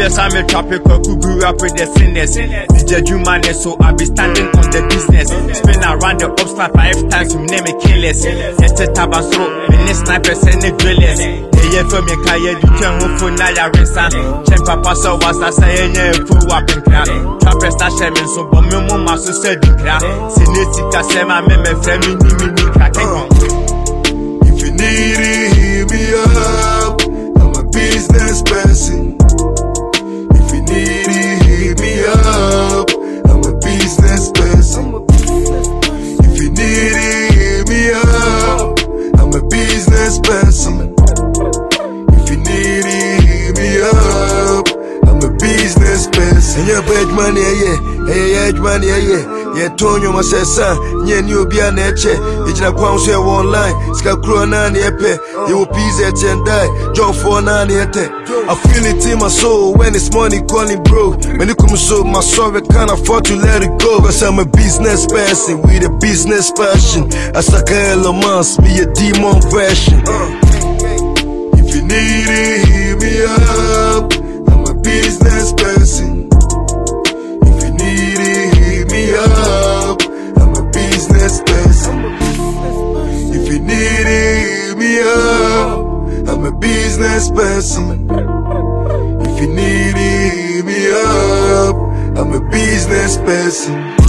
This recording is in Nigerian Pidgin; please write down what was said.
years I'm a tropical who grew up with the sinners. DJ Jumane, so I be standing on the business. Spin around the obstacle 5 times, you name it killers. It's a tabasro, many snipers and the drillers. Yeah, from your career, you turn home for Naya Rinsa. Check Papa, so was I saying, yeah, full up in crap. Trappers are shaming, so Bomo Masu said, you crap. Sinetica, Sema, Meme, Femi, Nimi, cracking. If you need it, hit me up. I'm a business person. If you need it, hit me up. I'm a business person. If you need it, hit me up. I'm a business person. If you need it, hit me up. I'm a business person. Yeah, bad money, yeah, money, yeah, Tonyo Masesa, yeah, new Bia Nature, it's a quanse online, Scacrona, you will peace at and die, John 498. I feel it in my soul when it's money calling bro. When it comes so my soul, I can't afford to let it go. Cause I'm a business person with a business passion. I suck a Elon Musk, be a demon version. If you need it, hit me up. I'm a business person. If you need it, hit me up. I'm a business person. If you need it, hit me up. I'm a business person. If you need it, hit me up. I'm a business person.